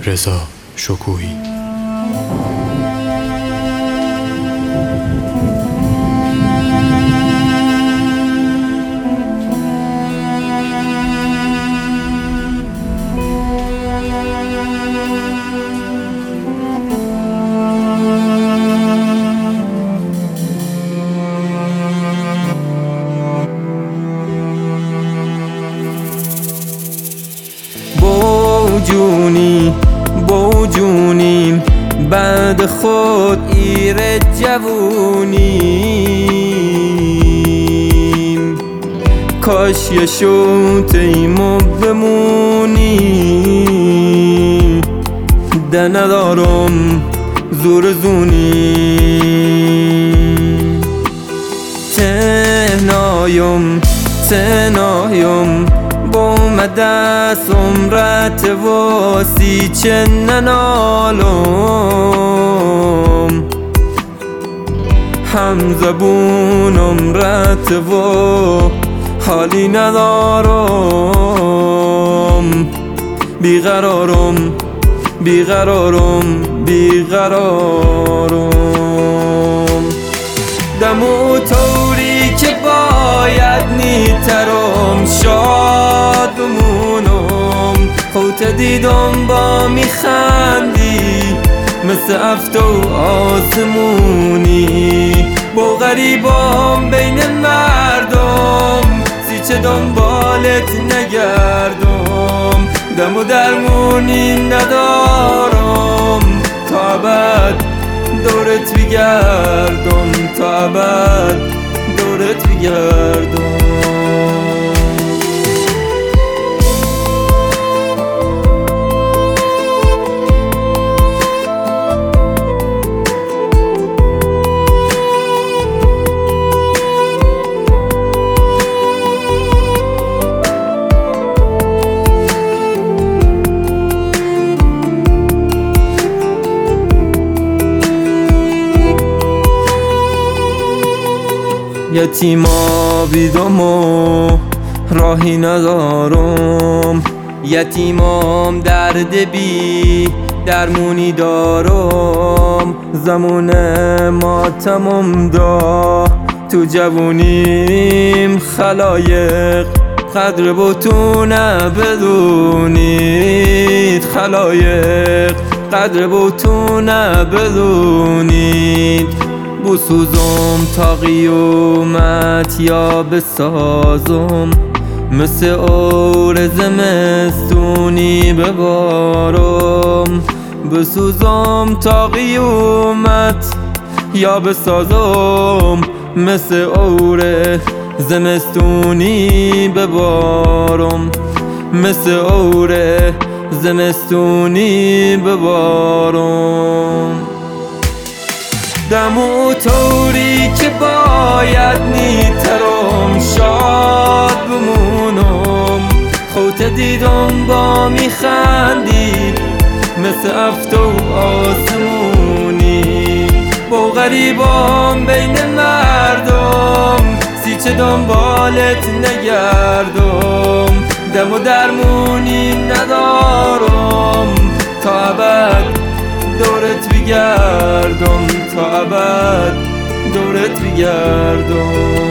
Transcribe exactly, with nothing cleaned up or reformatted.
رضا شکوهی. جونی بو جونیم بعد خود ایر جوونیم، کاش یه شوتیمو بمونی. ده ندارم زور زونی، تنهایم تنهایم با دست عمرت واسی چه ننالم، هم زبونم رت و حالی ندارم. بیقرارم بیقرارم بیقرارم، دمو طوری که باید نیترم شاد بمونم. خوت دیدم با میخندی مثل افت و آسمونی، با غریبام بین مردم سیچه دنبالت نگردم. دم و درمونی ندارم تا ابد دورت بگردم، تا ابد دورت بگردم. یتیما بیدم و راهی ندارم، یتیمام درد بی درمونی دارم. زمان ماتمم دا تو جوونیم، خلایق قدر بتونه بدونید، خلایق قدر بتونه بدونید. بسوزم تا قیومت یا بسازم، مثل اور زمستونی ببارم. بسوزم تا قیومت یا بسازم، مثل اور زمستونی ببارم، مثل اور زمستونی ببارم. دمو طوری که باید نیترم شاد بمونم. خوت دیدم با میخندی مثل افت و آسمونی، با غریبام بین مردم سیچه دنبالت نگردم. دم و درمونی ندارم تا ابد دورت بگردم، تا ابد دورت بگردم.